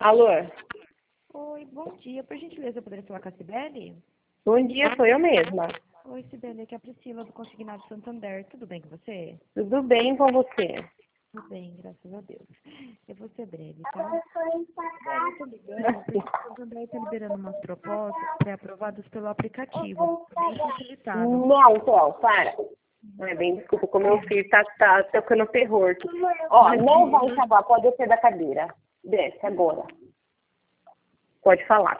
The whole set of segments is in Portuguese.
Alô? Oi, bom dia. Por gentileza, eu poderia falar com a Cibele? Bom dia, sou eu mesma. Oi, Cibele, aqui é a Priscila do Consignado Santander. Tudo bem com você? Tudo bem com você? Tudo bem, graças a Deus. Eu vou ser breve, tá? Cibele, eu tô ligando porque o Santander está liberando umas propostas pré-aprovadas pelo aplicativo, bem facilitado. Não, Théo, para. Não é bem, desculpa, como meu filho tá tocando terror aqui. Ó, não vai acabar, pode descer da cadeira. Desce agora. Pode falar.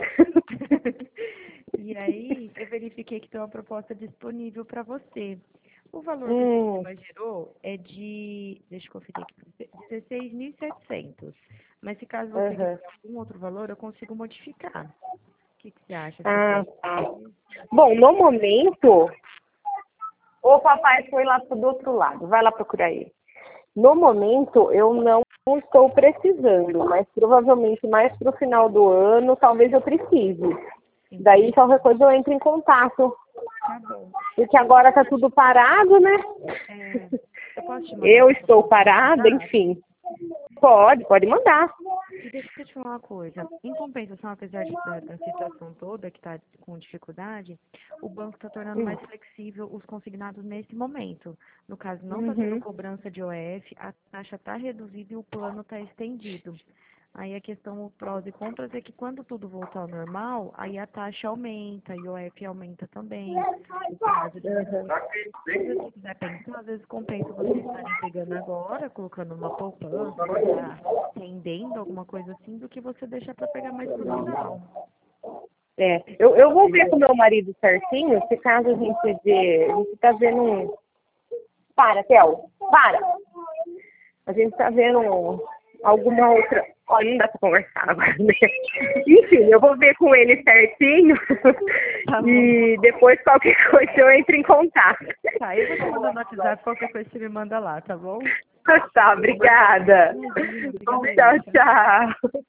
E aí, eu verifiquei que tem uma proposta disponível para você. O valor que o sistema gerou é de, deixa eu conferir aqui, pra você, 16.700. Mas se caso você quiser algum outro valor, eu consigo modificar. O que você acha? Tá. Bom, no momento, o papai foi lá do outro lado. Vai lá procurar ele. No momento, eu não estou precisando, mas provavelmente mais para o final do ano, talvez eu precise. Daí, qualquer coisa, eu entro em contato. Tá bom. Porque agora tá tudo parado, né? Eu posso te mandar Eu uma estou proposta parada, de enfim. Pode mandar. E deixa eu te falar uma coisa. Em compensação, apesar da situação toda que está com dificuldade, o banco está tornando mais flexível os consignados nesse momento. No caso, não está tendo cobrança de OF, a taxa está reduzida e o plano está estendido. Aí a questão, os prós e contras é que quando tudo voltar ao normal, aí a taxa aumenta e o OF aumenta também. O prazo de se você quiser pensar, às vezes compensa vocês estarem pegando agora, colocando uma poupança, rendendo alguma coisa assim, do que você deixar para pegar mais pro final. Eu vou ver com meu marido certinho, se caso a gente vê, a gente tá vendo um... Para, Theo, para! A gente tá vendo alguma outra... Olha, não dá pra conversar agora, né? Enfim, eu vou ver com ele certinho e depois qualquer coisa eu entro em contato. Tá, eu vou te mandar no WhatsApp, qualquer coisa você me manda lá, tá bom? Tá, obrigada. Imagina, Tchau, tchau.